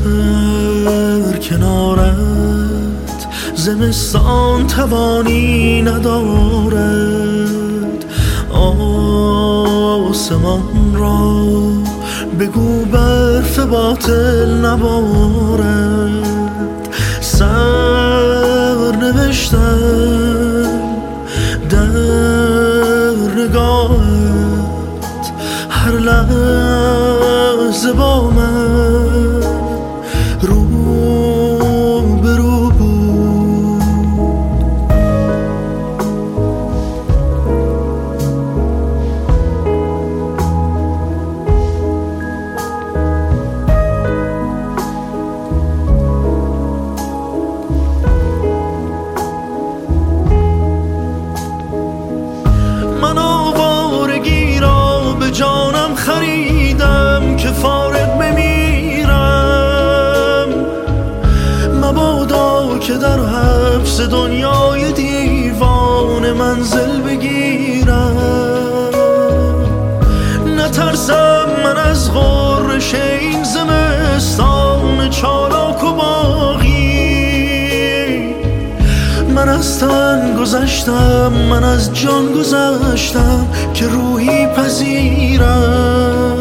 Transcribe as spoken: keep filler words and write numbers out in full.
در کنارت زمستان توانی ندارد. آسمان را بگو برف باطل نبارد. سر نوشتم در نگاهت، هر لحظه با من رو به رو بود. من آوارگی را به جانم خریدم که فارغ بمیرم. مبادا که در حبس دنیای دیوان منزل بگیرم. نترسم من از غرش این زمستان چالاک و باغی. من از تن گذشتم، من از جان گذشتم که روحی پذیرم.